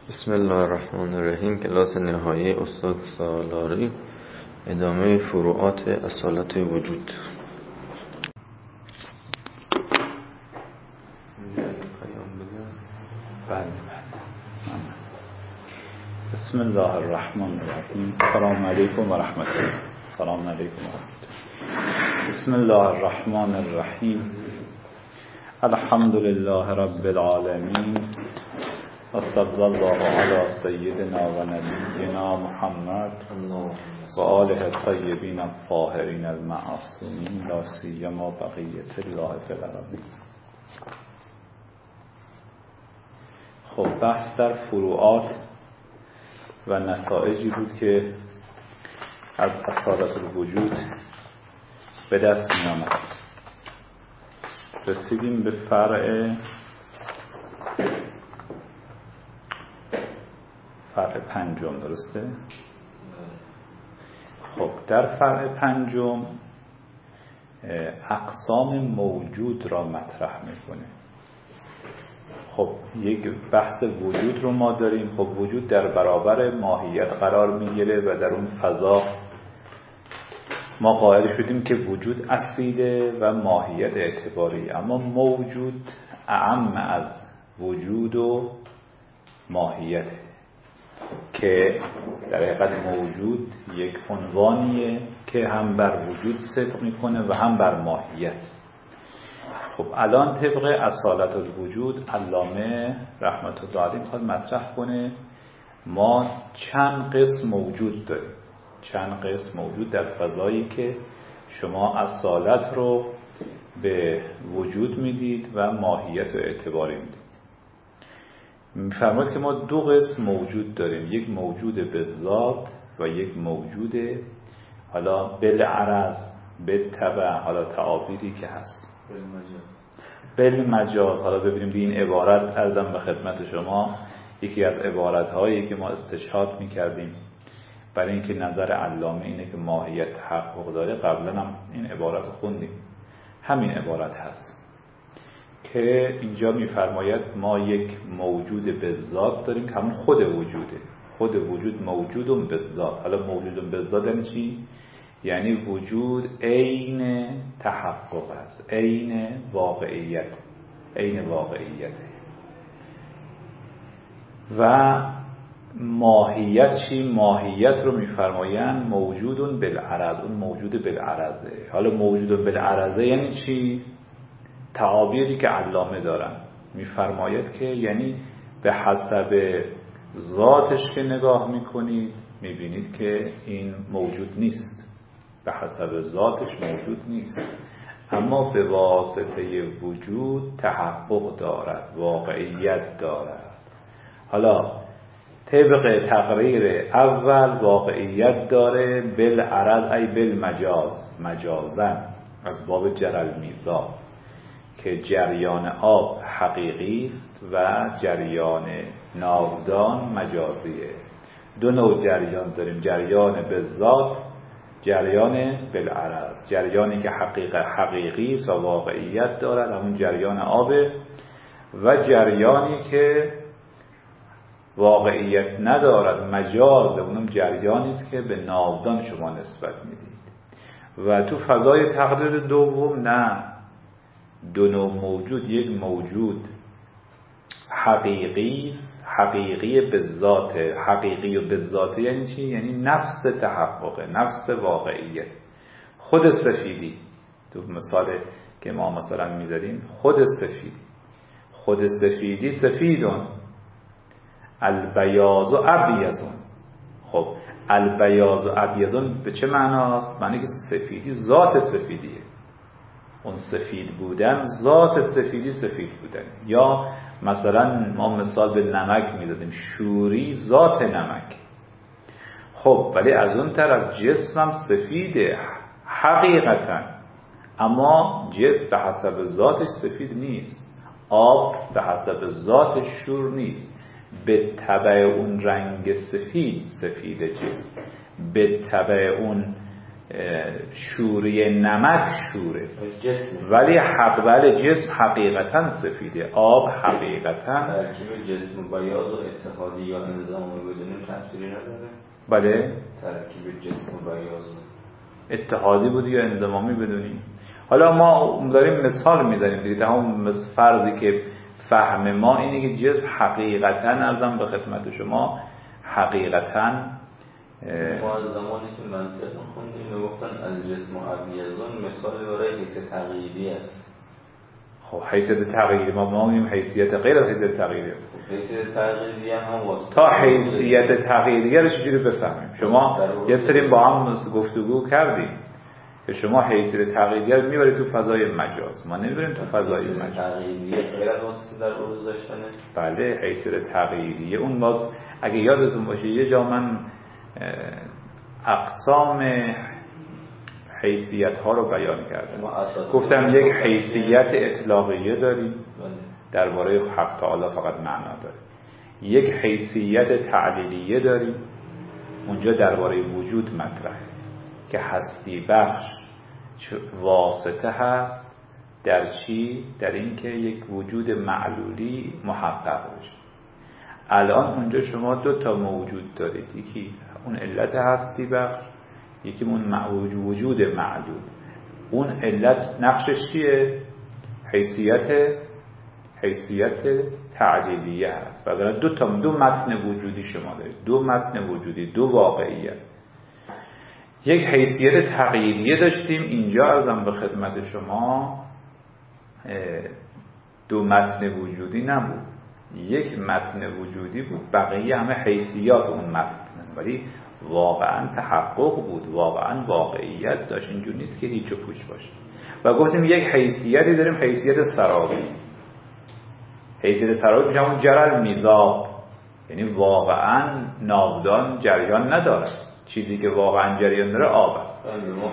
بسم الله الرحمن الرحیم. کلاس نهایی استاد سالاری، ادامه فروعات اصالت وجود. بسم الله الرحمن الرحیم. السلام علیکم و رحمت الله. السلام علیکم و رحمت الله. بسم الله الرحمن الرحیم. الحمد لله رب العالمین و صلی الله علی سیدنا و نبینا محمد و آله الطیبین الطاهرین المعصومین لا سیما بقیة الله فی الارض. خب، بحث در فروعات و نتایجی بود که از اصالت الوجود به دست می آمد. رسیدیم به فرع پنجم، درسته؟ خب، در فرع پنجم اقسام موجود را مطرح میکنه. خب، یک بحث وجود رو ما داریم. خب، وجود در برابر ماهیت قرار میگیره و در اون فضا ما قائل شدیم که وجود اصیله و ماهیت اعتباری، اما موجود اعم از وجود و ماهیت، که در حقیقت موجود یک عنوانیه که هم بر وجود صدق میکنه و هم بر ماهیت. خب، الان طبق اصالت الوجود علامه رحمت الله علیه میخواد مطرح کنه ما چند قسم موجود داریم. چند قسم موجود در فضایی که شما اصالت رو به وجود میدید و ماهیت رو اعتباری میدید. میفرماید که ما دو قسم موجود داریم، یک موجود به ذات و یک موجود حالا بالعرض، بالتبع، حالا تعابیری که هست بالمجاز. حالا ببینیم این عبارت عرضم به خدمت شما یکی از عبارت‌هایی که ما استشهاد می‌کردیم برای اینکه نظر علامه اینه که ماهیت تحقق داره. قبلا هم این عبارت خوندیم، همین عبارت هست که اینجا می‌فرماید ما یک موجود به ذات داریم که همون خود وجوده. خود وجود موجودم به ذات. حالا موجودم به ذات یعنی چی؟ یعنی وجود عین تحقق است، عین واقعیت، عین واقعیت. و ماهیت چی؟ ماهیت رو میفرمایند موجودون بالعرض. اون موجود بالعرضه. حالا موجود بالعرضه یعنی چی؟ تعابیری که علامه دارن میفرماید که یعنی به حسب ذاتش که نگاه میکنید میبینید که این موجود نیست، به حسب ذاتش موجود نیست، اما به واسطه وجود تحقق دارد، واقعیت دارد. حالا طبق تقریر اول واقعیت داره بالعرض ای بالمجاز، مجازن از باب جرالمیزان، که جریان آب حقیقی است و جریان ناودان مجازیه. دو نوع جریان داریم، جریان به ذات، جریان بالعرض. جریانی که حقیقی است و واقعیت دارد همون جریان آبه، و جریانی که واقعیت ندارد، مجاز، اونم جریانی است که به ناودان شما نسبت میدید. و تو فضای تقریر دوم نه، دو نوع موجود، یک موجود حقیقی است، حقیقی به ذات. حقیقی و به ذات یعنی چی؟ یعنی نفس تحقق، نفس واقعیت. خود سفیدی، تو مثال که ما مثلا می‌ذاریم، خود سفیدی سفیدون، البیاض و ابیضون. خب، البیاض و ابیضون به چه معناست؟ معنی که سفیدی ذات سفیدیه، اون سفید بودن ذات سفیدی سفید بودن. یا مثلا ما مثال به نمک میدادیم، شوری ذات نمک. خب، ولی از اون طرف جسمم سفیده حقیقتا، اما جسم به حسب ذاتش سفید نیست. آب به حسب ذاتش شور نیست، به تبع اون رنگ سفید جسم، به تبع اون شوره نمک شوره، ولی جسم حقیقتا سفیده. آب حقیقتا ترکیب جسم و بیاض و اتحادی یا انضمام بدونیم تأثیری نداره؟ بله، ترکیب جسم و بیاض اتحادی بود یا انضمامی بدونیم. حالا ما داریم مثال میزنیم دیگه، همون فرضی که فهم ما اینه که جسم حقیقتا، عرضم به خدمت شما، حقیقتا ما از زمانی که منطق خوندیم میگفتن الجسم و ابیضون مثال برای حیث تغییری است. خب حیثیت تغییری ما میگیم حیثیت غیر از حیثیت تغییری است. حیثیت تغییری هم واسطه تا حیثیت تغییری رو چجوری بفهمیم؟ شما یه سری با هم گفتگو کردیم که شما حیثیت تغییری رو میبرید تو فضای مجاز، ما نمیبریم تو فضای مجاز. تغییری غیر از واسطه در عرض داشتنه؟ بله، حیثیت تغییری اون باز اگه یادتون باشه یه جا من اقسام حیثیت ها رو بیان کردم. گفتم یک حیثیت اطلاقیه داریم درباره حق تعالی فقط معنا داره، یک حیثیت تعلیلیه داریم اونجا درباره وجود مطرحه که هستی بخش واسطه هست در چی؟ در اینکه یک وجود معلولی محقق بشه. الان اونجا شما دو تا موجود دارید، یکی اون علت هستی بخش، یکی اون وجود معلول. اون علت نقشش چیه؟ حیثیت تعلیلیه هست. وگرنه دو متن وجودی شما دارید، دو متن وجودی، دو واقعیت. یک حیثیت تقییدیه داشتیم اینجا، عرضم به خدمت شما دو متن وجودی نبود، یک متن وجودی بود، بقیه همه حیثیات اون متن، ولی واقعا تحقق بود، واقعا واقعیت داشت. اینجور نیست که هیچ و پوچ باشه. و گفتیم یک حیثیتی داریم، حیثیت سرابی. حیثیت سرابی میشه همون جرل میزاب، یعنی واقعا ناودان جریان نداره. چیزی که واقعا جریان داره آب است.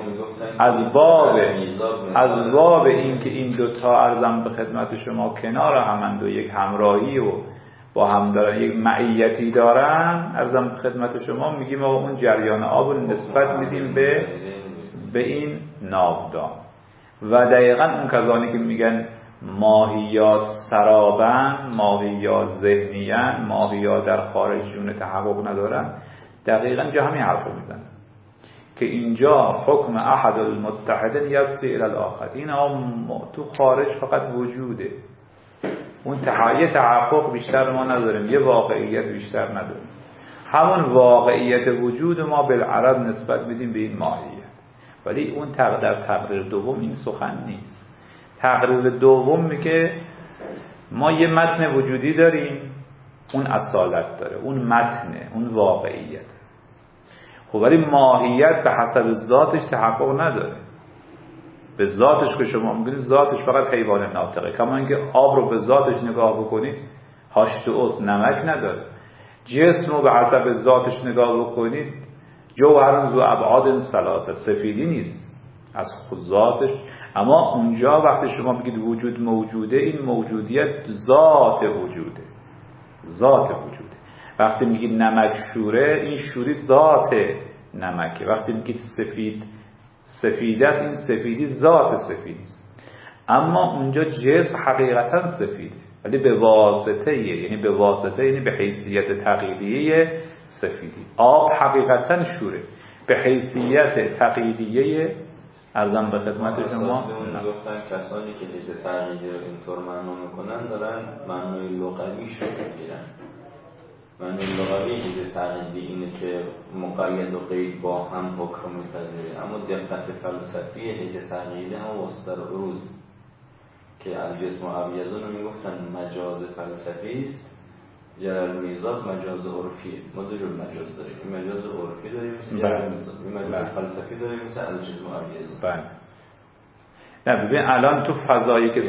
از باب این که این دوتا عرضم به خدمت شما کنار همند و یک همراهی و با هم دارن، یک معیتی دارن، عرضم به خدمت شما میگیم آقا اون جریان آب رو نسبت میدیم به این ناودان. و دقیقا اون کسانی که میگن ماهیات سرابن، ماهیات ذهنیان، ماهیات در خارج جون تحقق ندارن، دقیقا جا همین حرف رو میزنن که اینجا حکم احد المتحدین یسری الی الاخر. این تو خارج فقط وجوده، اون تحقق بیشتر ما نداریم، یه واقعیت بیشتر نداریم. همون واقعیت وجود ما بالعرض نسبت میدیم به این ماهیت. ولی اون در تقریر دوم این سخن نیست. تقریر دوم میگه ما یه متن وجودی داریم، اون اصالت داره، اون متنه، اون واقعیت. خب ولی ماهیت به حسب ذاتش تحقق نداره. به ذاتش که شما میگید ذاتش فقط حیوان ناطقه، کما اینکه آب رو به ذاتش نگاه بکنید هاشت و اس نمک نداره. جسم رو به حسب ذاتش نگاه بکنید جوهر ذو ابعاد ثلاثه، سفیدی نیست از خود ذاتش. اما اونجا وقتی شما بگید وجود موجوده، این موجودیت ذات وجوده، ذات وجوده. وقتی میگید نمک شوره، این شوری ذات نمکه. وقتی میگید سفید است، این سفیدی ذات سفیدی است. اما اونجا جسم حقیقتا سفیده، ولی به واسطه، یعنی به حیثیت تقییدیه سفیدی. آب حقیقتا شوره، به حیثیت تقییدیه ارزم به خدمت شما. گفتن کسانی که حیث تقییدی رو اینطور معنا میکنن دارن معنای لغویش رو میگیرن. معنای لغوی حیث تقییدی اینه که مقید و قید با هم حکم میپذیره، اما دقت فلسفی حیث تقییدی هم واسطه عروض که الجسم و ابیضون رو میگفتن مجاز فلسفی است، جلال میزاد مجاز عرفیه. ما دو جور مجاز داریم، این مجاز عرفی داریم مثل جلال میزاد، این مجاز فلسفی داریم مثل الجسم و ابیضون. بله. نه ببین الان تو فضایی که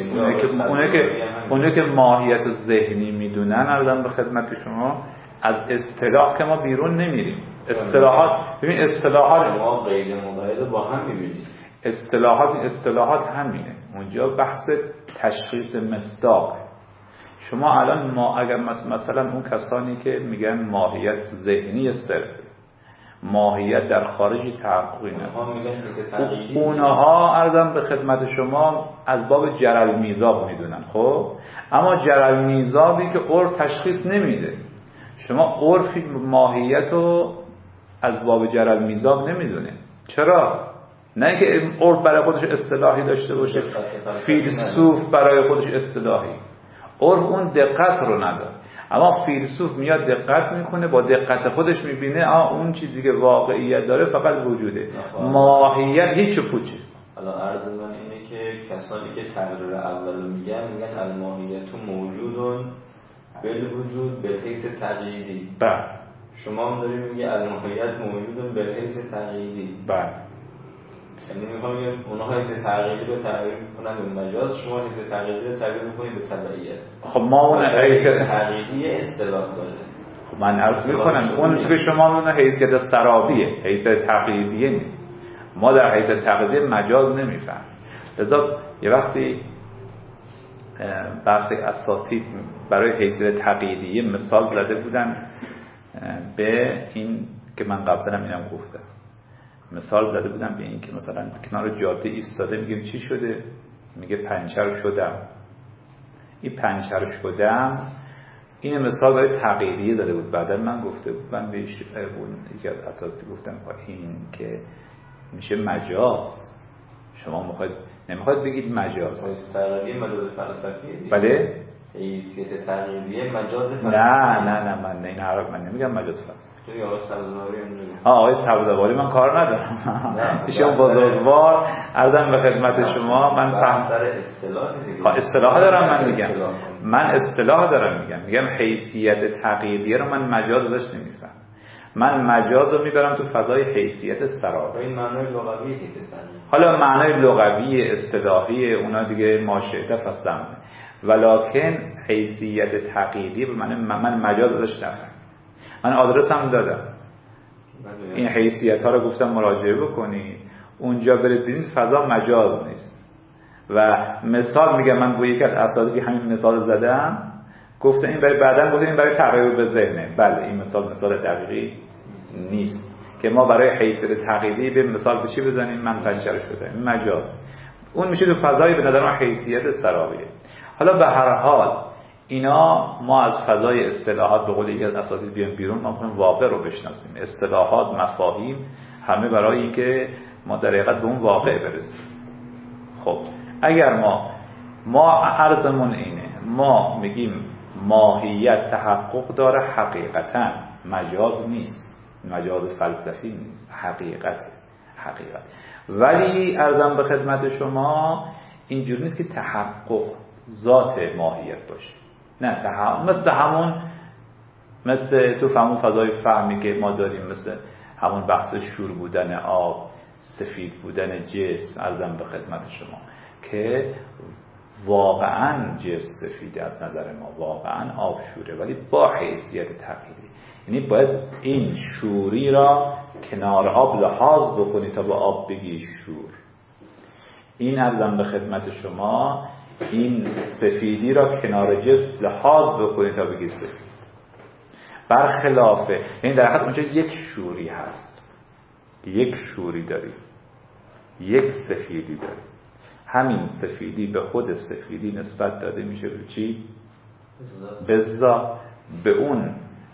اونه که ماهیت ذهنی میدونن، عرضم به خدمت شما، از اصطلاح که ما بیرون نمیریم. اصطلاحات، ببین اصطلاحات شما غیر مقایده با هم میبینید. اصطلاحات همینه. اونجا بحث تشخیص مصداق. شما الان اگر مثلا اون کسانی که میگن ماهیت ذهنی صرف، ماهیت در خارج تحققی نداره. اونها عرضم به خدمت شما از باب جرل میزاب میدونن. خب اما جرل میزابی که عرف تشخیص نمیده. شما عرفی ماهیت رو از باب جرل میزاب نمیدونه. چرا؟ نه اینکه عرف برای خودش اصطلاحی داشته باشه، فیلسوف برای خودش اصطلاحی. عرف اون دقت رو نداره، اما فیلسوف میاد دقت میکنه، با دقت خودش میبینه اون چیزی که واقعیت داره فقط وجوده، ماهیت هیچ پوچه. حالا عرض من اینه که کسانی که تقریر اول میگن الماهیت موجودون بالوجود بالحیث تقییدی. بله. شما هم دارید میگه الماهیت موجودون بالحیث تقییدی. بله. یعنی میخوام اونها حیث تقییدی رو تعریف میکنن به مجاز، شما حیث تقییدی رو تعریف میکنید به تبعیت. خب ما اون حیث تقییدی اصطلاح داره. خب من عرض میکنم اون که شما اون حیثیت سرابیه، حیث تقییدیه نیست. ما در حیث تقییدی مجاز نمیفهم. لذا یه وقتی برخی اساتید برای حیثیت تقییدیه مثال زده بودن به این که من قبلا اینم گفتم. مثال زده بودم به این که مثلا کنار جاده ایستاده، میگم چی شده؟ میگه پنچر شدم. این پنچر شدم این مثال برای تقییدیه داده بود. بعدا من گفته بود، من بهش یکی از اساتید گفتم این که میشه مجاز. شما نمیخواید بگید مجاز. تقییدیه مجاز فلسفیه. بله؟ حیثیت تقییدیه مجاز فلسفی. نه من این حرف من نمیگم مجاز فلسفی. آقای سبزواری من کار ندارم. ایشون بزرگوار عرضم به خدمت شما. من فهم اصطلاح دارم من میگم. من اصطلاح دارم میگم حیثیت تقییدیه رو من مجاز داشت نمیفهم. من مجاز رو میبرم تو فضای حیثیت سراب. این معنای لغوی حیثیت. حالا معنای لغوی اصطلاحی اونا دیگه ماشهده فستم، ولکن حیثیت تقییدی به من مجاز داشت نفهم. من آدرس هم دادم، این حیثیت ها رو گفتم مراجعه بکنی، اونجا برید ببینید فضا مجاز نیست. و مثال میگم من با یکی از اساتید همین مثال زدم، گفتم این برای بعداً گفتم این برای تقریب به ذهنه. بله این مثال دقیقی نیست که ما برای حیثیت تقییدی به مثال به چی بزنیم؟ من پنچر شده، این مجاز. اون میشه تو فضایی به نظر من حیثیت سرابیه. حالا به هر حال اینا ما از فضای اصطلاحات به قول یکی از اساتید بیان بیرون، ما می‌خوایم واقع رو بشناسیم. اصطلاحات، مفاهیم همه برای اینکه ما در حقیقت به اون واقع برسیم. خب اگر ما عرضمون اینه، ما میگیم ماهیت تحقق داره، حقیقتا مجاز نیست، مجاز فلسفی نیست، حقیقت. ولی عرضم به خدمت شما اینجوری نیست که تحقق ذات ماهیت باشه. نه، مثل تو فهمون فضای فهمی که ما داریم، مثل همون بحث شور بودن آب، سفید بودن جسم. عرضم به خدمت شما که واقعا جسم سفیده از نظر ما، واقعا آب شوره، ولی با حیثیت تقییدی. یعنی باید این شوری را کنار آب لحاظ بکنی تا به آب بگی شور. این عرضم به خدمت شما، این سفیدی را کنار جسم لحاظ بکنی تا بگی سفید. برخلافه این در حقیقت اونجا یک شوری هست، یک شوری داری، یک سفیدی داری. همین سفیدی به خود سفیدی نسبت داده میشه به چی؟ به اون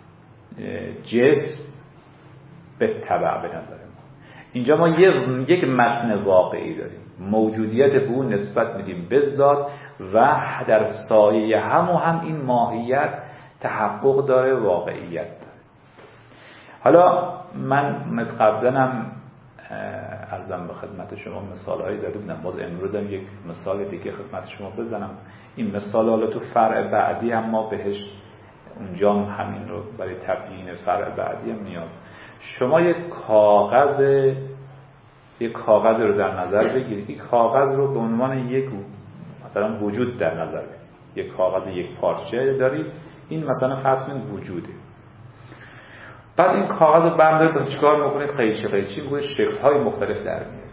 جسم به تبع به نظر ما. اینجا ما یک متن واقعی داریم، موجودیت به اون نسبت میدیم به ذات و در سایه هم این ماهیت تحقق داره، واقعیت داره. حالا من از قبلنم عرضم به خدمت شما مثالهایی زده بودم، باز امروز هم یک مثال دیگه خدمت شما بزنم. این مثال حالا تو فرع بعدی هم ما بهش اونجا همین رو برای تبیین فرع بعدی هم نیاز. شما یک کاغذ رو در نظر بگیرید. این کاغذ رو به عنوان یک مثلا وجود در نظر بگیرید. یک کاغذ یک پارچه دارید، این مثلا فرض کنید وجوده. بعد این کاغذ رو برمی‌دارید، چیکار می‌کنید؟ قیچی می‌کنید، شکل‌های مختلف در میارید.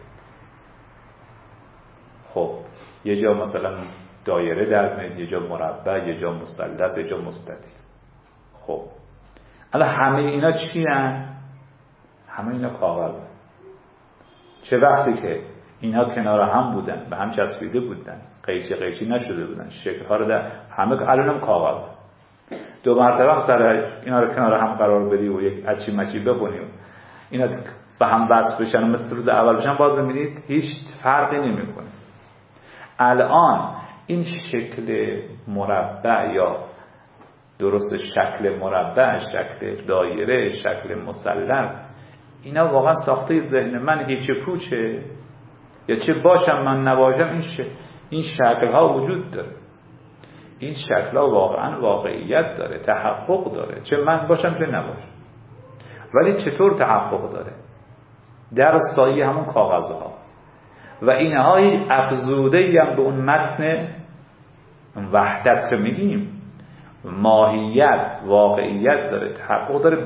خب یه جا مثلا دایره در میارید، یه جا مربع، یه جا مثلث، یه جا مستطیل. خب الان همه اینا چی هستند؟ همه اینا کاغذ. چه وقتی که اینا کنار هم بودن، به هم چسبیده بودن، قیچی نشده بودن، شکل‌ها رو در همه الانم کاغذ. 2 مرتبه هم سر اینا رو کنار هم قرار بدی و یک اچی مچی بخونی و اینا به هم وصل بشن و مثل روز اول بشن، باز می‌بینید هیچ فرقی نمی‌کنه. الان این شکل مربع یا درست شکل مربع، شکل دایره، شکل مثلث، اینا واقعا ساخته ذهن من هیچ پوچه یا چه باشم من نباشم، این شکل ها وجود داره. این شکل ها واقعا واقعیت داره، تحقق داره، چه من باشم چه نباشم. ولی چطور تحقق داره؟ در سایه همون کاغذها و اینها هیچ افزوده‌ای هم به اون متن وحدت که میگیم ماهیت، واقعیت داره، تحقق داره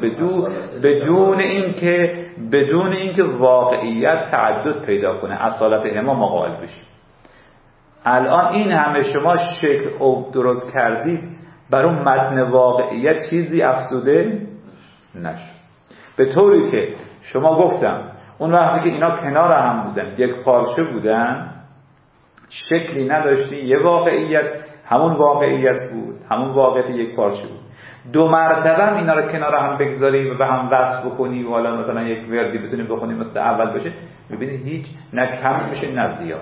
بدون اینکه واقعیت تعدد پیدا کنه، اصالت اما مقابل بشه. الان این همه شما شکل او درست کردید، بر اون متن واقعیت چیزی افزوده نشد. به طوری که شما گفتم اون وقتی که اینا کنار هم بودن، یک پارچه بودن، شکلی نداشتی، یه واقعیت، همون واقعیت بود، همون واقعیت یک پارچه بود. 2 مرتبه هم اینا رو کنار هم بگذاری و به هم وصل بکنی و حالا مثلا یک وردی بتونی بخونی مثل اول بشه، میبینی هیچ نه کم میشه نه زیاد.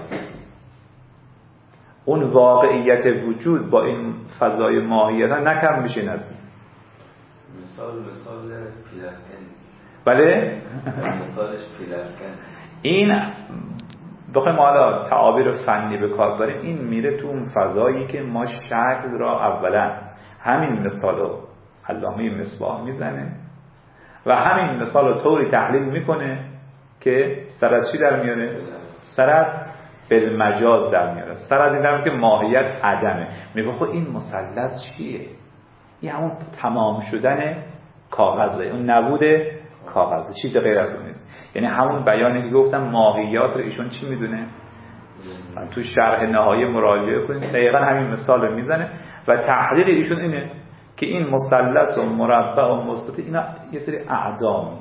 اون واقعیت وجود با این فضای ماهیت نه کم میشه نه زیاد. مثال پیلسکن. بله؟ مثالش پیلسکن. این بخوایم حالا تعابیر فنی به کار بریم، این میره تو اون فضایی که ما شکل را اولا همین مثالو علامه مصباح میزنه و همین مثال رو طوری تحلیل میکنه که سر از چی در میاره؟ سر از بالمجاز در میاره، سر از این در که ماهیت عدمه. میگه خب این مثلث چیه؟ این همون تمام شدن کاغذه، اون نبود کاغذه، چیز غیر از اون نیست. یعنی همون بیانی که گفتم ماهیات رو ایشون چی میدونه؟ من تو شرح نهایی مراجعه کنید، دقیقا همین مثال رو میزنه و تحلیل ایشون اینه که این مثلث و مربع و مستطیل اینا یه سری اعدامی.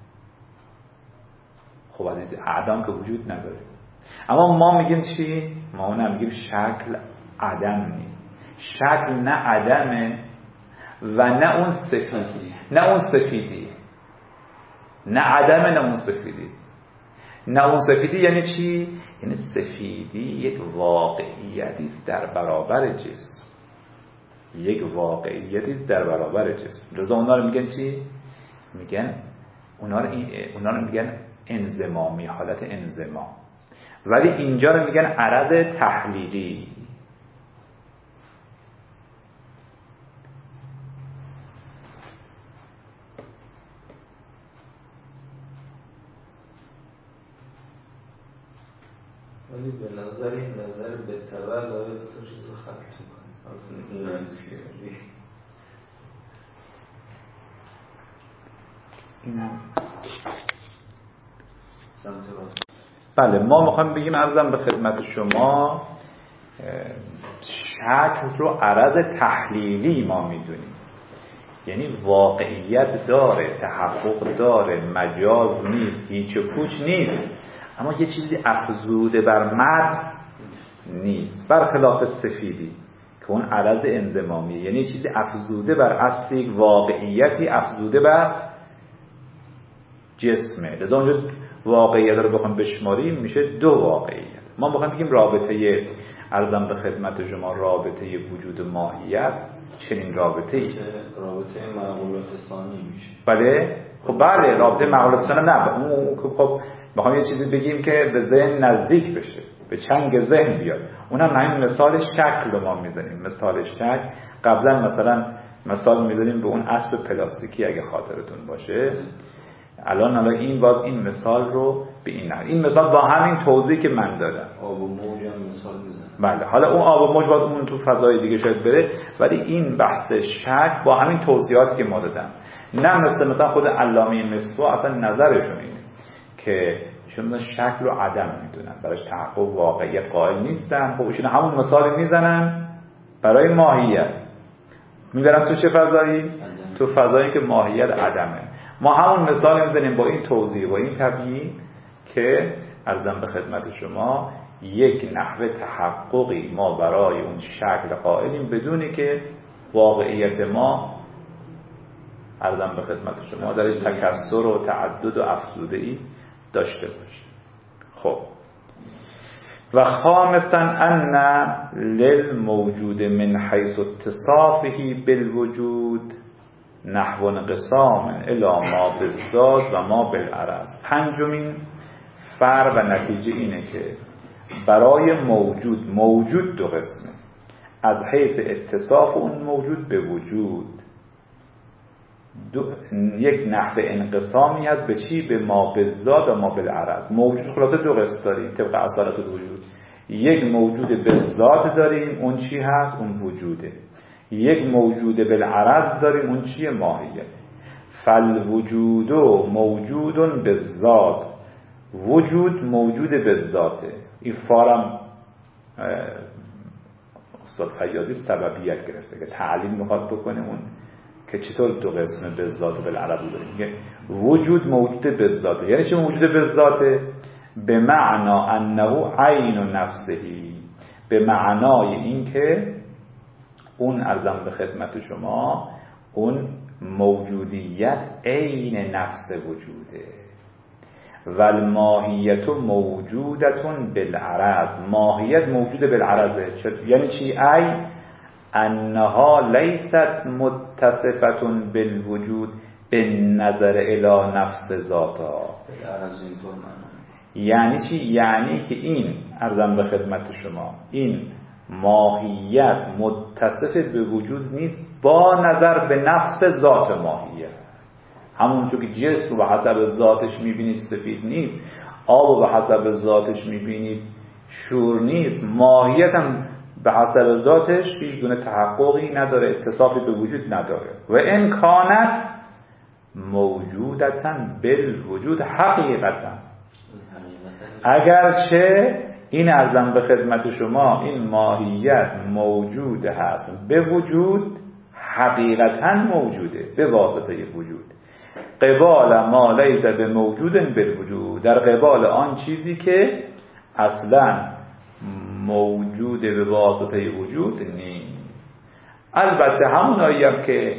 خب از این اعدام که وجود نداره، اما ما میگیم چی؟ ما نمیگیم شکل عدم نیست، شکل نه عدمه و نه اون سفیدی، نه اون سفیدی، نه عدمه نه اون سفیدی. نه اون سفیدی یعنی چی؟ یعنی سفیدی یک واقعیتی است در برابر جسم، یک واقعیتی است در برابر جسم. لذا اونا رو میگن چی؟ میگن اونا رو میگن انضمامی، حالت انضمام. ولی اینجا رو میگن عرض تحلیلی. ولی به نظر این نظر به تبع داره تو چیز رو خلط میکنه. اینم بله، ما میخوایم بگیم عرضم به خدمت شما شکل رو عرض تحلیلی ما میدونیم، یعنی واقعیت داره، تحقق داره، مجاز نیست، هیچ پوچ نیست، اما یه چیزی افزوده بر متن نیست، برخلاف سفیدی که اون عرض انضمامیه، یعنی یه چیزی افزوده بر اصلی، واقعیتی افزوده بر جسمه. لذا اونجا واقعیت رو بخوام بشماریم میشه 2 واقعیت. ما بخوام بگیم رابطه عرضم به خدمت شما رابطه وجود و ماهیت چنین رابطه ای، رابطه معقولات ثانی میشه. بله خب بله، رابطه معقولات ثانی نه، خب بخوام یه چیزی بگیم که به ذهن نزدیک بشه، به چنگ ذهن بیاد، اونم همین مثال شکل رو ما میزنیم. مثال شکل قبلا مثلا مثال میزنیم به اون اسب پلاستیکی اگه خاطرتون باشه. الان این باز این مثال رو به این مثال با همین توضیحی که من دادم، آب و موج هم مثال میزنم. بله، حالا اون آب و موج باز اون تو فضای دیگه شاید بره، ولی این بحث شک با همین توضیحاتی که ما دادم. نه مثلا خود علامه مصباح اصلا نظرشون اینه که چون شکل رو عدم میدونن، براش تحقق واقعیت قائل نیستن. خب ایشون همون مثال میزنن برای ماهیت، میبرن تو چه فضایی؟ تو فضایی که ماهیت عدمه. ما همون مثال میزنیم با این توضیح و این تبیین که عرضم به خدمت شما یک نحوه تحققی ما برای اون شکل قائلیم بدونی که واقعیت ما عرضم به خدمت شما درش تکثر و تعدد و افزوده‌ای داشته باشه. خب و خامسا ان للموجود من حیث اتصافه بالوجود نحو انقسام الی ما بالذات و ما بالعرض. پنجمین فرع و نتیجه اینه که برای موجود دو قسمه، از حیث اتصاف اون موجود به وجود یک نحو انقسامی هست به چی؟ به ما بالذات و ما بالعرض. موجود خلاصه دو قسم داریم طبق اصالت الوجود. یک موجود بالذات داریم، اون چی هست؟ اون وجوده. یک موجود بالعرض داریم، اون چیه؟ ماهیت. فالوجود موجود بالذات، وجود موجود بالذاته. این فارم استاد خیاطی سببیت گرفته که تعلیل میخواد بکنه اون که چطور دو قسم بالذات و بالعرض داریم. میگه وجود موجود بالذاته. یعنی چه موجود بالذاته؟ به معنا انه عین نفسهی، به معنای این که اون عرضم به خدمت شما اون موجودیت عین نفس وجوده. و الماهیت موجودتون بالعرض، ماهیت موجود بالعرضه. یعنی چی؟ ای انها لیست متصفتون بالوجود به نظر الی نفس ذاتا. یعنی چی؟ یعنی که این عرضم به خدمت شما این ماهیت متصف به وجود نیست با نظر به نفس ذات ماهیت. همونجور که جسم رو به حسب ذاتش میبینید سفید نیست، آب رو به حسب ذاتش میبینید شور نیست، ماهیت هم به حسب ذاتش هیچ گونه تحققی نداره، اتصافی به وجود نداره. و ان کانت موجودتا بالوجود حقیقتا، اگرچه این عرضم به خدمت شما این ماهیت موجود هست به وجود، حقیقتا موجوده به واسطه وجود. قبال ما لیس به موجود بالوجود، در قبال آن چیزی که اصلا موجود به واسطه وجود نیست. البته همون هم که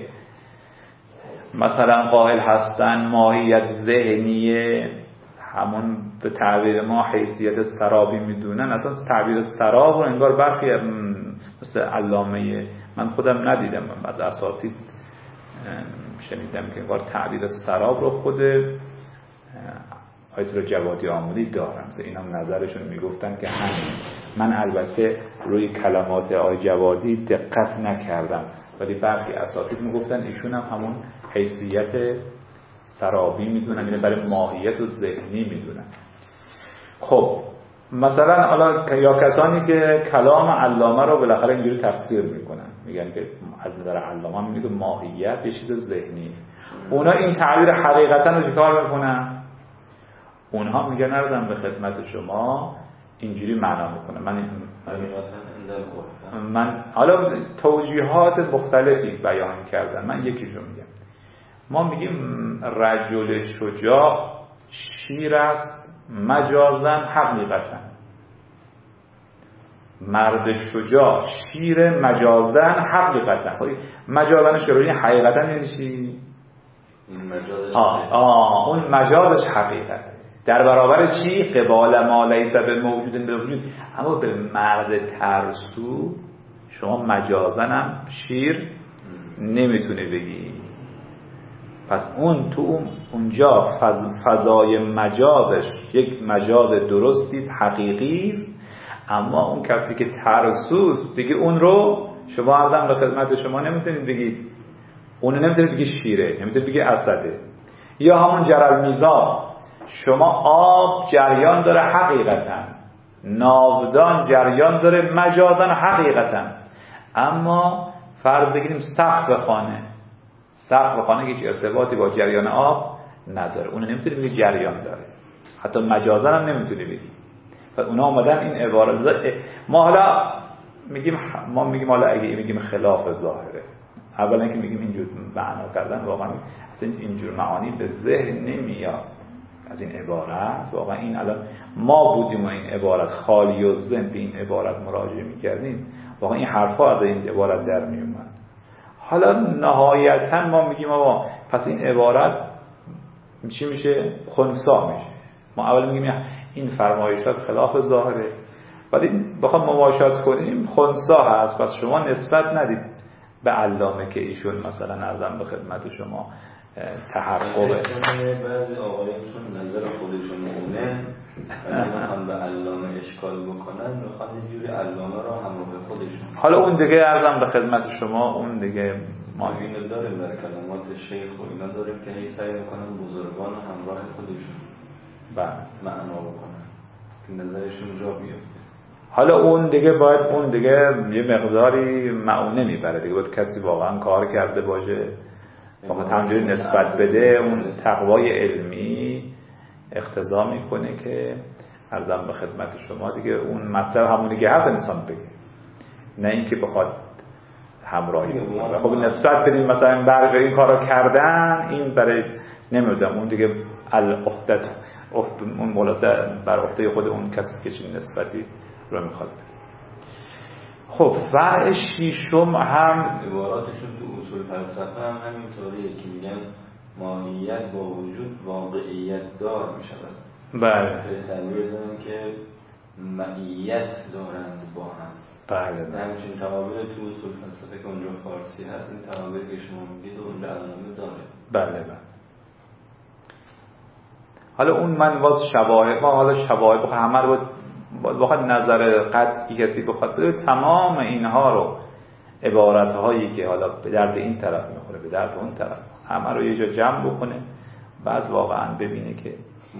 مثلا قائل هستن ماهیت ذهنیه، همون به تعبیر ما حیثیت سرابی میدونن. اصلا تعبیر سراب رو انگار برخی مثل علامه، من خودم ندیدم، از اساتید شنیدم که انگار تعبیر سراب رو خود آیت جوادی آموزی دارم. این هم نظرشون میگفتن که همین. من البته روی کلمات آیت جوادی دقت نکردم، ولی برخی اساتید میگفتن ایشون هم همون حیثیت سرابی میدونن، یعنی برای ماهیت و ذهنی میدونن. خب مثلا حالا یا کسانی که کلام علامه رو بالاخره اینجوری تفسیر میکنن، میگن که از نظر علامه میگه ماهیت یه چیز ذهنیه، اونا این تعبیر حقیقتا رو چیکار میکنن؟ اونها میگن نردم به خدمت شما اینجوری معنا میکنه. من حالا توجیهات مختلفی بیان کردن، من یکیشو میگم. ما میگیم رجل شجاع شیر است مجازاً حقیقتاً، مرد شجاع شیر مجازاً حقیقتاً. مجازاً شروعی حقیقتاً یعنی چی؟ اون مجازش حقیقته. در برابر چی؟ قبال ما لیس به موجود به وجود. اما به مرد ترسو شما مجازاً هم شیر نمیتونه بگی. پس اون تو اونجا فضای مجازش یک مجاز درستی حقیقی است، اما اون کسی که ترسوست دیگه اون رو شما عرضم به خدمت شما نمیتونید بگید، اون نمیتونید بگید شیره، نمیتونید بگید اسده. یا همون جرل میزان، شما آب جریان داره حقیقتا، ناودان جریان داره مجازا حقیقتا، اما فرض بگیریم سقف خانه هیچ ارتباطی با جریان آب نداره، اون نمیتونی بگی جریان داره، حتی مجازا هم نمیتونی بگی. و اونا اومدن این عبارت ما حالا میگیم حالا اگه میگیم خلاف ظاهره، اولا که میگیم اینجور معنا کردن واقعا اصلا اینجور معانی به ذهن نمیاد از این عبارت. واقعا این الان ما بودیم و این عبارت خالی و ذهن به این عبارت مراجعه میکردیم، واقعا این حرفا از این عبارت در میومد. حالا نهایتا ما میگیم آقا پس این عبارت چی میشه؟ خنثی میشه. ما اول میگیم این فرمایشات خلاف ظاهره، ولی بخوام مماشات کنیم خنثی هست. پس شما نسبت ندید به علامه که ایشون مثلا ازم به خدمت شما تحققه. بعضی آقایانشون نظر خودشون اونه میخوان به علامه اشکال بکنن، میخوان یه جوری علامه رو همراه خودشون. حالا اون دیگه ازم به خدمت شما اون دیگه ما اینو داریم در کلمات شیخ و اینا داریم که هی سعی میکنن بزرگان همراه خودشون معنا بکنن که نظرشون جا بیفته. حالا اون دیگه باید اون دیگه یه مقداری معونه میبره دیگه، باید کسی واقعا کار کرده باشه واقعا همجوری نسبت بده. اون تقوای علمی اقتضا میکنه که عرضم به خدمت شما دیگه اون مطلب همونی که هست انسان بگه، نه اینکه بخواد همراهی کنه. خب نسبت بدیم مثلا برای این کارا کردن، این برای نمیدونم اون دیگه العهدت اون ملاحظه بر عهده خود اون کسی که چنین نسبتی رو میخواد بده. خب فرع شیشم هم عباراتشون تو اصول فلسفه هم همینطوریه که میگن ماهیت با وجود واقعیت دار میشود. بله. به تعبیر دارن که معیت دارند با هم. بله. همچنین تعابیر تو اصول فلسفه که اونجا فارسی هست، این تعابیر که شما میگید اونجا علامه داره. بله بله. حالا اون من باز شباهه ما حالا شباهه همه رو بخواد نظر قطعی کسی بخواد بده تمام اینها رو عبارت‌هایی که حالا به درد این طرف میخوره به درد اون طرف همه رو یه جا جمع بکنه، بعد واقعا ببینه که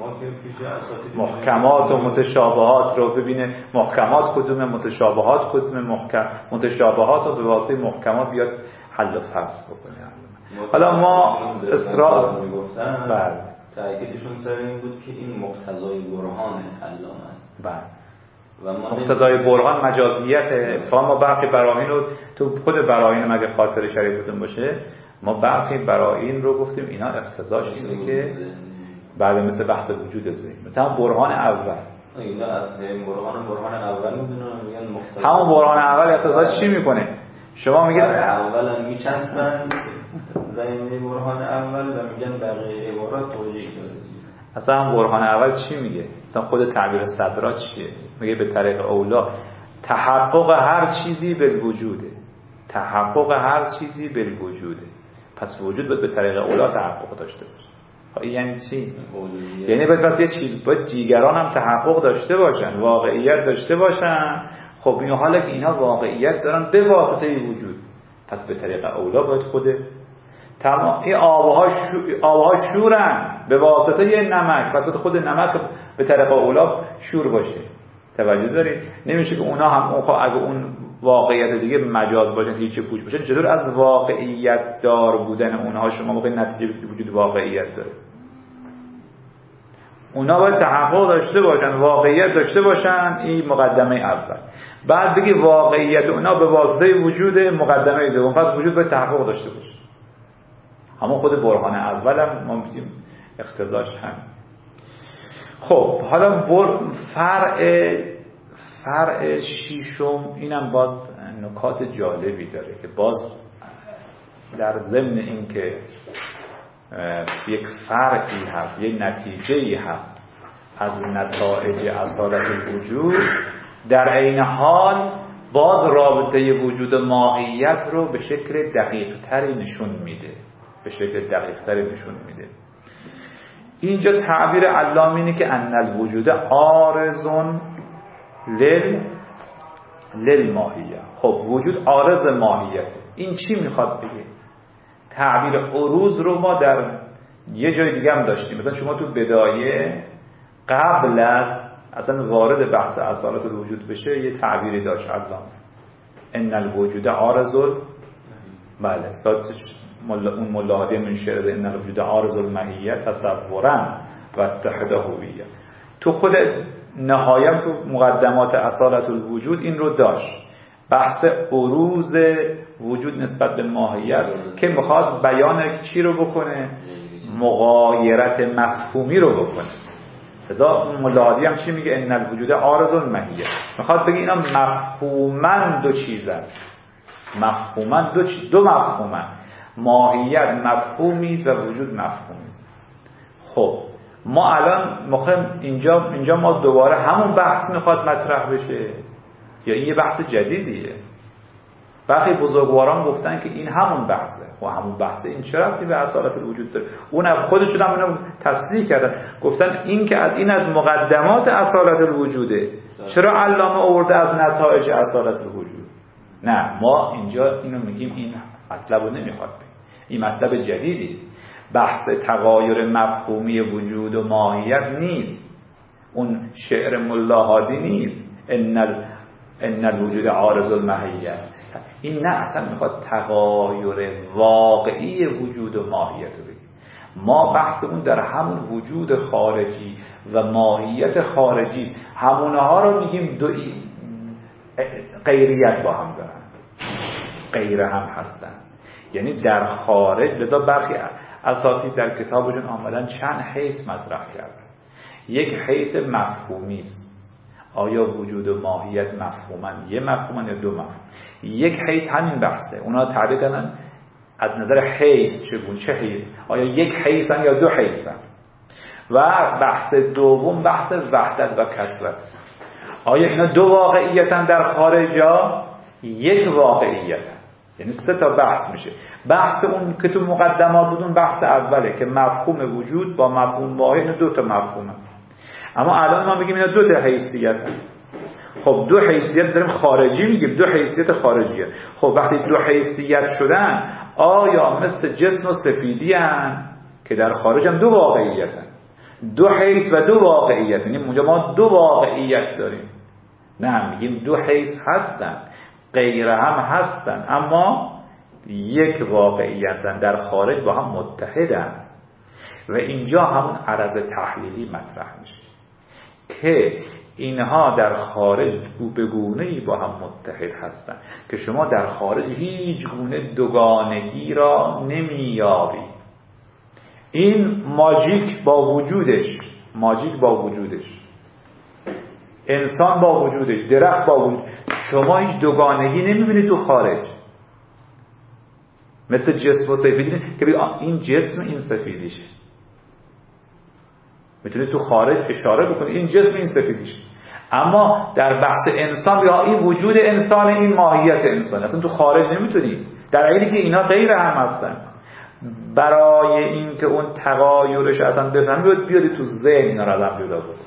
محکمات و متشابهات رو ببینه، محکمات کدومه، متشابهات کدومه، متشابهات رو به واسطه محکمات بیاد حل و فصل بکنه. حالا ما اصرار میگفتن بله تأکیدشون سر این بود که این مقتضای برهان علامه است. بله. مقتضای برهان مجازیت اتفاق. ما برخی براهین رو تو خود براهین مگه خاطر شریفتون باشه، ما برخی براهین رو گفتیم اینا اقتضاش اینه که بعد مثل بحث وجود ذهن مثلا برهان اول اینا از برهان اول میدونن میگن مقتضای همون برهان اول اقتضاش چی میکنه؟ شما میگید اولا میچسبن زمینه برهان اول و میگن بقیه عبارات توجیه داره. اصلا برهان اول چی میگه؟ اصلا خود تعبیر صدرا چیه؟ میگه به طریق اولا تحقق هر چیزی بالوجوده. تحقق هر چیزی بالوجوده. پس وجود باید به طریق اولا تحقق داشته باشه. یعنی چی؟ یعنی باید پس یه چیز باید دیگران هم تحقق داشته باشن، واقعیت داشته باشن. خب این حالا که اینا واقعیت دارن به واسطه وجود، پس به طریق اولا باید خود تمام این آبها شورن به واسطه یه نمک، پس خود نمک به طریق اولا شور باشه. توجه دارید؟ نمیشه که اونا هم اگه اون واقعیت دیگه مجاز باشه هیچ پوچ باشه، چطور از واقعیت دار بودن اونها شما موقع نتیجه وجود واقعیت داره؟ اونا باید تحقق داشته باشن، واقعیت داشته باشن. این مقدمه اول. بعد بگی واقعیت اونا به واسطه وجود، مقدمه دوم. پس وجود باید تحقق داشته باشه. اما خود برهان اولم ما میگیم اقتضاش هم. خب حالا فرع شیشم اینم باز نکات جالبی داره که باز در ضمن این که یک فرعی هست، یک نتیجه‌ای هست از نتایج اصالت الوجود، در عین حال باز رابطه وجود ماهیت رو به شکل دقیق‌تری نشون میده. اینجا تعبیر علامه اینه که ان الوجود عارض للماهیه. خب وجود عارض ماهیته. این چی میخواد بگه؟ تعبیر عروض رو ما در یه جای دیگه هم داشتیم. مثلا شما تو بدایه قبل از اصلا وارد بحث اصالت الوجود بشه یه تعبیری داشت علامه، ان الوجود عارض. بله اون ملاحظه من شعر ان الوجود عارض الماهیه تصورا و اتحاد هویه. تو خود نهایت تو مقدمات اصالت الوجود این رو داشت. بحث عروض وجود نسبت به ماهیت که میخواد بیان چی رو بکنه؟ مغایرت مفهومی رو بکنه. لذا ملادی هم چی میگه؟ ان الوجود عارض الماهیه. میخواد بگه اینا مفهومن دو چیزن، مفهومن دو مفهومن، ماهیت مفهومی و وجود مفهومی. خب ما الان میخوایم اینجا ما دوباره همون بحث میخواد مطرح بشه یا این یه بحث جدیدیه؟ برخی بزرگواران گفتن که این همون بحثه. و همون بحثه این چه ربطی به اصالت الوجود داره؟ اون خودشون هم اینو تصریح کردن، گفتن این که این از مقدمات اصالت الوجوده، چرا علامه آورده از نتایج اصالت الوجود؟ نه، ما اینجا اینو میگیم این مطلب رو نمیخواد بگیم، این مطلب جدیدی، بحث تغایر مفهومی وجود و ماهیت نیست، اون شعر ملا هادی نیست ان الوجود عارض الماهیه. این نه، اصلا میخواد تغایر واقعی وجود و ماهیت رو بگیم. ما بحثمون در همون وجود خارجی و ماهیت خارجی است. همونها رو میگیم غیریت با هم دارن، غیر هم هستن، یعنی در خارج. لذا برخی اساتید در کتابشون آمدن چند حیث مطرح کردن. یک حیث مفهومی است، آیا وجود و ماهیت مفهومن، یه مفهومن یا دو مفهوم. یک حیث همین بحثه، اونا تعریف کردن از نظر حیث چه حیث، آیا یک حیثن یا دو حیثن. و بحث دوم بحث وحدت و کثرت، آیا اینا دو واقعیتن در خارج یا یک واقعیتن. یعنی سه تا بحث میشه. بحث اون که تو مقدمات بود اون بحث اوله که مفهوم وجود با مفهوم ماهیت دو تا مفهومه. اما الان ما میگیم اینا دو تا حیثیت. خب دو حیثیت داریم خارجی، میگیم دو حیثیت خارجیه. خب وقتی دو حیثیت شدن، آیا مثل جسم و سفیدی هن که در خارج هم دو واقعیت هن؟ دو حیث و دو واقعیت، یعنی اونجا ما دو واقعیت داریم. نه، میگیم دو حیث هستن، غیر هم هستن، اما یک واقعیتن، در خارج با هم متحدن. و اینجا همون عرض تحلیلی مطرح میشه که اینها در خارج به گونه‌ای با هم متحد هستن که شما در خارج هیچ گونه دوگانگی را نمیابی. این ماژیک با وجودش، انسان با وجودش، درخت با وجود، شما هیچ دوگانگی نمیبینید تو خارج. مثل جسم و سفیدی که بگید این جسم این سفیدیشه، میتونید تو خارج اشاره بکنید این جسم این سفیدیشه. اما در بحث انسان بگید این وجود انسان این ماهیت انسان، اصلا تو خارج نمیتونید، در حالی که اینا غیر هم هستن. برای این که اون تغایرش اصلا بفهمید بیارید تو ذهن اینا را آدم جدا کنید.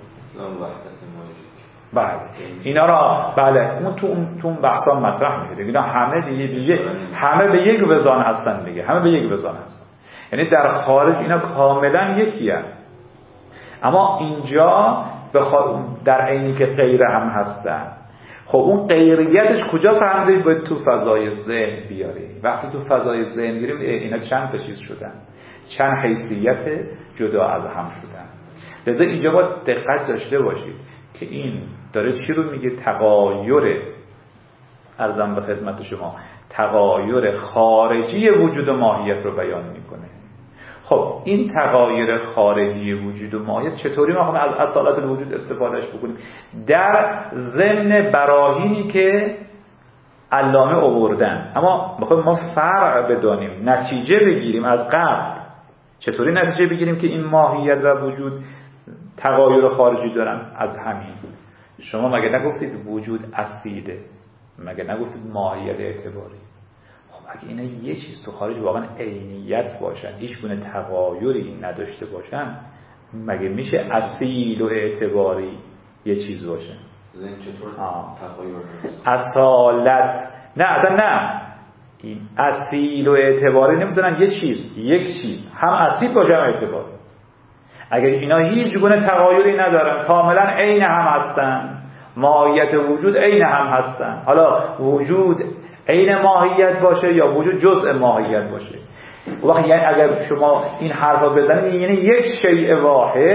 بله اینا را اون تو اون بحثا مطرح میشه. اینا همه همه به یک وزان هستن دیگه، همه به یک وزان هستن. یعنی در خارج اینا کاملا یکی هستن، اما اینجا در عینی که غیر هم هستن. خب اون غیریتش کجا فهمیدید؟ باید تو فضای ذهن بیاری. وقتی تو فضای ذهن بیاریم اینا چند تا چیز شدن، چند حیثیت جدا از هم شدن. لذا اینجا باید دقت داشته باشید که این داره چی رو میگه؟ تغایر، عرضم به خدمت شما، تغایر خارجی وجود و ماهیت رو بیان میکنه. خب این تغایر خارجی وجود و ماهیت چطوری ما از اصالت الوجود استفادهش بکنیم؟ در ضمن براهینی که علامه آوردن. اما میخوایم ما فرع بدانیم، نتیجه بگیریم از قبل. چطوری نتیجه بگیریم که این ماهیت و وجود تغایر خارجی دارن؟ از همین. شما مگه نگفتید وجود اصیله؟ مگه نگفتید ماهیت اعتباری؟ خب اگه اینا یه چیز تو خارج واقعا عینیت باشن، هیچ گونه تغایری نداشته باشن، مگه میشه اصیل و اعتباری یه چیز باشه؟ ذهن چطور تغایر؟ اصالت نه، اصلا نه. این اصیل و اعتباری نمیتونن یه چیز، یک چیز هم اصیل باشه هم اعتباری. اگر اینا هیچ گونه تغایری ندارن، کاملا عین هم هستن، ماهیت وجود عین هم هستن. حالا وجود عین ماهیت باشه یا وجود جزء ماهیت باشه، وقتی یعنی اگر شما این حرفا بزنید یعنی یک شیء واحد،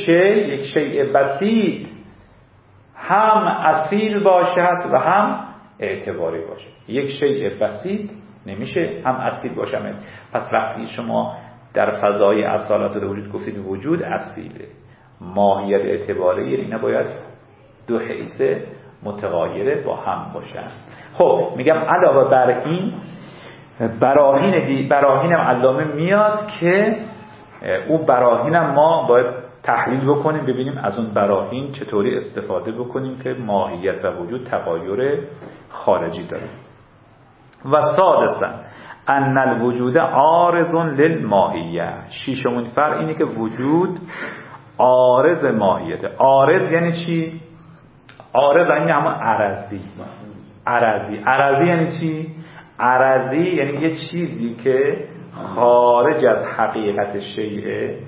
یک شیء بسیط هم اصیل باشد و هم اعتباری باشه. یک شیء بسیط نمیشه هم اصیل باشه. پس وقتی شما در فضای اصالت وجود گفتید وجود اصیله، ماهیت اعتباری، یعنی باید دو حیث متغایره با هم باشن. خب میگم علاوه بر این براهینم علامه میاد که اون براهینم ما باید تحلیل بکنیم، ببینیم از اون براهین چطوری استفاده بکنیم که ماهیت و وجود تغایر خارجی داره. و سادساً ان الوجود عارض للماهیه. ششمین فرق اینه که وجود عارض ماهیت. عارض یعنی چی؟ عارض یعنی همون عرضی یعنی چی؟ عرضی یعنی یه چیزی که خارج از حقیقت شیء،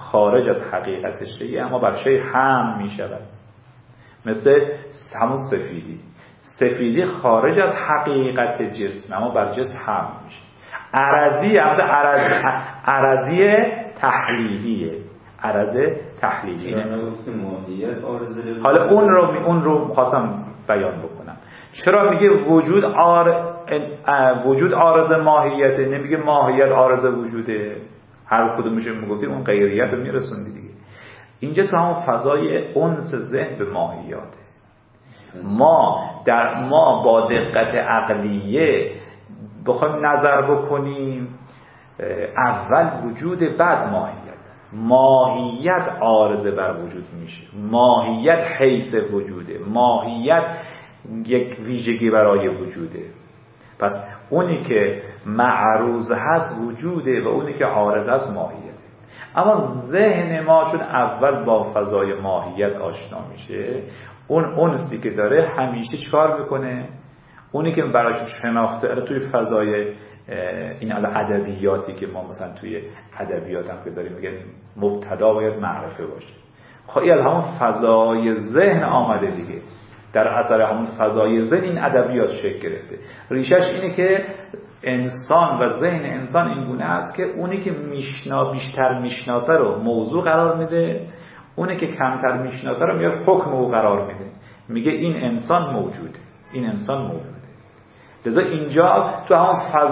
اما بر شیء حمل می شود. مثل همون سفیدی خارج از حقیقت جسم اما بر جسم حمل میشه. عرضی تحلیلیه. حالا اون رو خواستم بیان بکنم. چرا میگه وجود عارض ماهیته، نمیگه ماهیت عارض وجوده؟ هر کدومش میگفتیم اون غیریت رو میرسوندی دیگه. اینجا تو همون فضای انس ذهن به ماهیاته. ما با دقت عقلیه بخوایم نظر بکنیم، اول وجود بعد ماهیت عارضه بر وجود میشه. ماهیت حیث وجوده، ماهیت یک ویژگی برای وجوده. پس اونی که معروض هست وجوده و اونی که عارض هست ماهیته. اما ذهن ما چون اول با فضای ماهیت آشنا میشه، اون انسی که داره همیشه چیکار میکنه؟ اونی که براش شناخته توی فضای این ادبیاتی که ما مثلا توی ادبیات هم که داریم میگن مبتدا باید معرفه باشه. خب این همون فضای ذهن آمده دیگه. در اثر همون فضای ذهن این ادبیات شکل گرفته. ریشش اینه که انسان و ذهن انسان این گونه است که اونی که بیشتر میشناسه رو موضوع قرار میده، اونی که کمتر میشناسه رو میاد حکم او قرار میده، میگه این انسان موجوده. لذا اینجا تو همون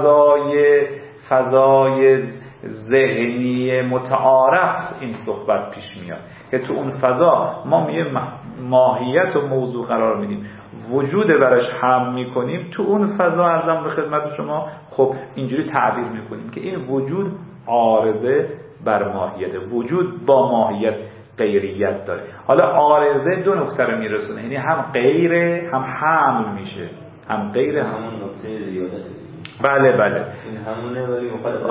فضای ذهنی متعارف این صحبت پیش میاد که تو اون فضا ما میگه ماهیت و موضوع قرار میدیم، وجود برش هم میکنیم. تو اون فضا عرضم به خدمت شما خب اینجوری تعبیر میکنیم که این وجود عارضه بر ماهیت، وجود با ماهیت غیریت داره. حالا عارضه دو نکته رو میرسونه، یعنی هم غیره هم حمل میشه، هم غیره همون نقطه زیادت. بله این همونه، ولی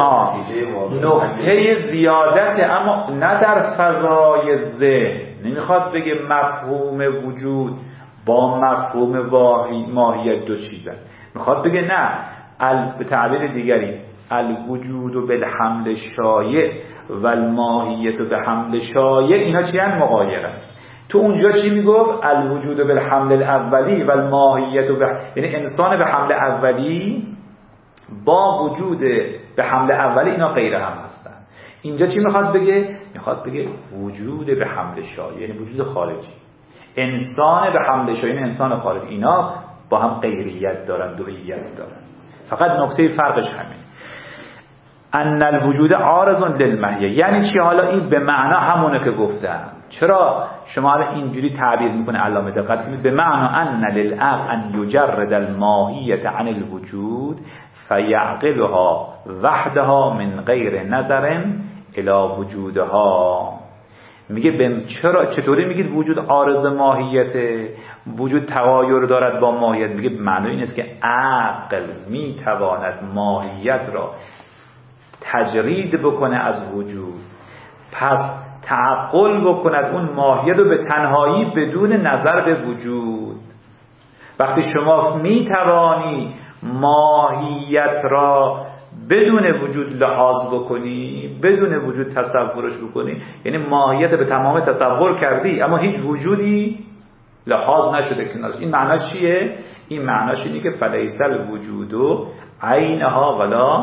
نقطه زیادت، اما نه در فضای ذهن. نمیخواد بگه مفهوم وجود با مفهوم ماهیت دو چیزن. میخواد بگه نه، به تعبیر دیگری الوجود بالحمل شایع و الماهیت بحمل شایع، اینا چی هن؟ مغایرن. تو اونجا چی میگفت؟ الوجود بالحمل الاولی و الماهیت یعنی انسان به حمل اولی با وجود به حمل اولی اینا غیر هم هستن. اینجا چی میخواد بگه؟ میخواد بگه وجود به حمل شایع یعنی وجود خارجی، انسان به حمل شایع یعنی انسان خارجی، اینا با هم غیریت دارن، دوئیت دارن. فقط نکته فرقش همین، ان الوجود عارض للماهیه. یعنی چی؟ حالا این به معنا همونه که گفتم. چرا شما حالا اینجوری تعبیر میکنه علامه دقت کنید؟ به معنا ان للعقل ان یجرد الماهیه عن الوجود فیعقلها وحدها من غیر نظر الی وجودها. میگه چطوری میگید وجود عارض ماهیته، وجود تغایر دارد با ماهیت؟ میگه معنی این است که عقل میتواند ماهیت را تجرید بکنه از وجود، پس تعقل بکند اون ماهیت رو به تنهایی بدون نظر به وجود. وقتی شما میتوانی ماهیت را بدون وجود لحاظ بکنی، بدون وجود تصورش بکنی، یعنی ماهیت به تمام تصور کردی اما هیچ وجودی لحاظ نشده کنارش. این معناش چیه؟ این معناش اینه که فلیس الوجود عینها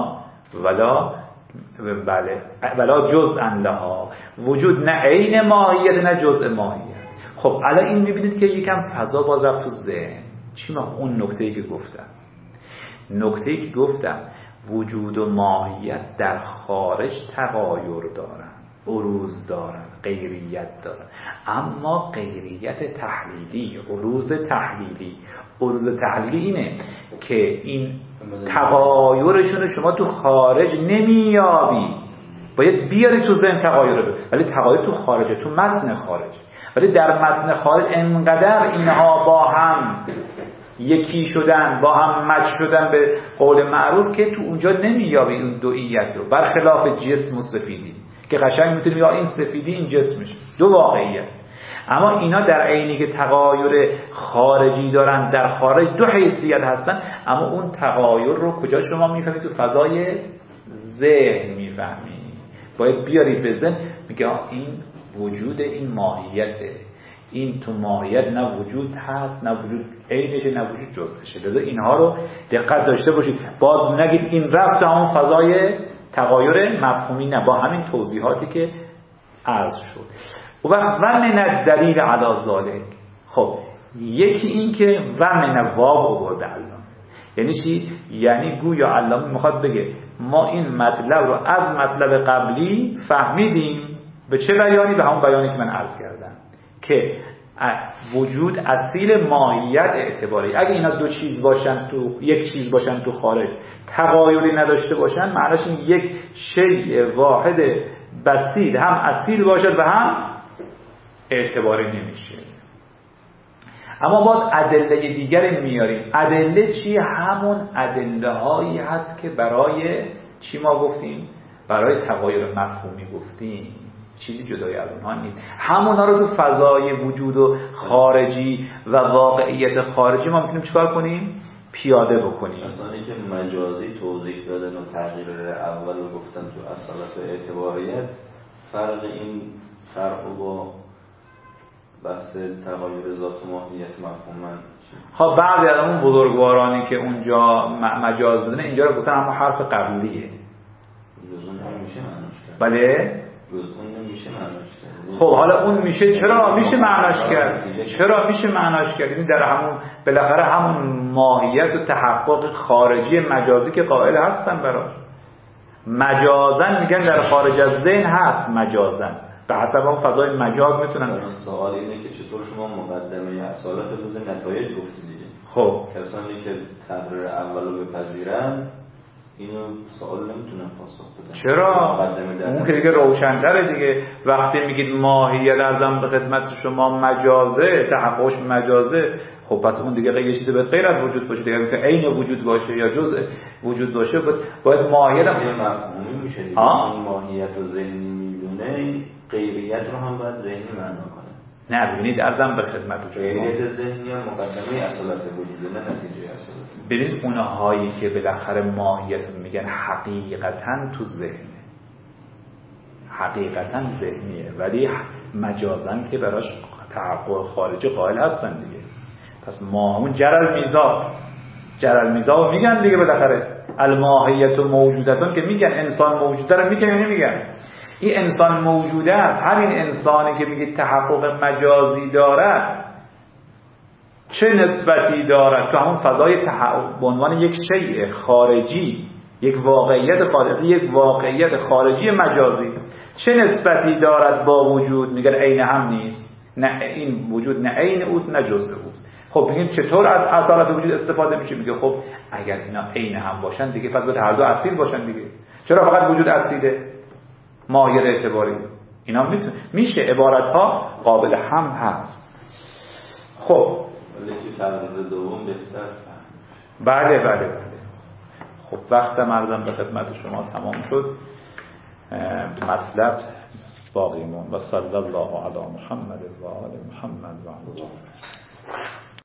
ولا جزءا لها. وجود نه عین ماهیت نه جزء ماهیت. خب الان این میبینید که یکم فضا باز رفت تو ذهن. چی ما اون نکته‌ای که گفتم وجود و ماهیت در خارج تغایر دارن، عروض دارن، غیریت دارن، اما غیریت تحلیلی، عروض تحلیلی اینه که این تغایرشون شما تو خارج نمیابی، باید بیاری تو ذهن تغایر رو، ولی تغایر تو خارجه، تو متن خارج. ولی در متن خارج انقدر اینها با هم یکی شدن، با هم مچ شدن به قول معروف که تو اونجا نمیابی اون دوئیت رو، برخلاف جسم و سفیدی که قشنگ میتونی یا این سفیدی این جسمش، دو واقعیت. اما اینا در عینی که تغایر خارجی دارن، در خارج دو حیثیت هستن، اما اون تغایر رو کجا شما میفهمی؟ تو فضای ذهن میفهمی. باید بیاری به ذهن، میگه این وجود این ماهیته، این تو ماهیت نه وجود هست، نه وجود عینشه، نه وجود جزءشه. لذا اینها رو دقت داشته باشید، باز نگید این رفت همون فضای تغایر مفهومی، نه، با همین توضیحاتی که عرض شد. و من الدلیل علی ذلک، خب یکی این که و من واو آورده علامه، یعنی چی؟ یعنی گویا علامه میخواد بگه ما این مطلب رو از مطلب قبلی فهمیدیم. به چه بیانی؟ به همون بیانی که من عرض کردم که وجود اصیل ماهیت اعتباری. اگه اینا دو چیز باشن تو یک چیز باشن تو خارج، تغایری نداشته باشن، معناش این یک شیء واحد بسیط هم اصیل باشد و هم اعتباری نمیشه. اما باید ادله دیگری میاریم. ادله چی؟ همون ادله هایی هست که برای چی ما گفتیم؟ برای تغایر مفهومی گفتیم، چیزی جدای از اونها نیست. همونها رو تو فضای وجود و خارجی و واقعیت خارجی ما میتونیم چیکار کنیم؟ پیاده بکنیم. اصلا که مجازی توضیح دادن و تغییر اول رو گفتن تو اصالت و اعتباریت، این فرق با بحث تغایر ذات و ماهیت مفهومن. خب بعضی از اون بزرگوارانی که اونجا مجاز بدن اینجا رو گفتن اما حرف قبلیه. جزء نمیشه معناش کرد. بله؟ جزء نمیشه معناش کرد. خب حالا اون میشه، چرا میشه معناش کرد؟ چرا میشه معناش کرد؟ این در همون بالاخره همون ماهیت و تحقق خارجی مجازی که قائل هستن براش. مجازن میگن در خارج از ذهن هست، مجازن به حسب اون فضای مجاز میتونن. سوال اینه که چطور شما مقدمه اصالت روز نتایج گفتید دیگه. خب کسانی که تقریر اولو بپذیرن اینو سوال نمیتونن پاسخ بدن. چرا؟ اون که دیگه روشن‌تره دیگه. وقتی میگید ماهیت ارزم به خدمت شما مجازه، تحققش مجازه، خب پس اون دیگه یه چیزی باید غیر از وجود باشه دیگه، که عین وجود باشه یا جزء وجود باشه، باید ماهیت هم مفهومی میشه دیگه. این ماهیت و ذهنی میدونه، غیریت رو هم باید ذهنی معنا کنه. نه ببینید ارزم به خدمت شما، غیریت ذهنی هم مقدمه اصالت وجود، نه نتیجه اصالت. ببینید اونهایی که بالاخره ماهیت میگن حقیقتا تو ذهنه، حقیقتا ذهنیه، ولی مجازن که براش تحقق خارجی قائل هستن دیگه. پس ما همون جرل میزا میگن دیگه بالاخره. الماهیت و موجودتون که میگن انسان موجوده رو میگن یا نمیگن؟ این انسان موجوده است. همین انسانی که میگه تحقق مجازی دارد چه نسبتی دارد تو همون فضای به عنوان یک شیء خارجی، یک واقعیت خارجی مجازی چه نسبتی دارد با وجود؟ میگن عین هم نیست. نه این وجود نه عین اوست نه جزء اوست. خب بگیم چطور از اصالت وجود استفاده میشه؟ میگه خب اگر اینا عین هم باشن دیگه پس باید هر دو اصیل باشن دیگه. چرا فقط وجود اصیله؟ ماهیت اعتباری اینا میشه عبارتها قابل هم هست. خب ولی تقریر دوم بهتر. بله. خب وقت ارزم به خدمت شما تمام شد. مطلب باقی مون. و صلی الله علی محمد و آل محمد و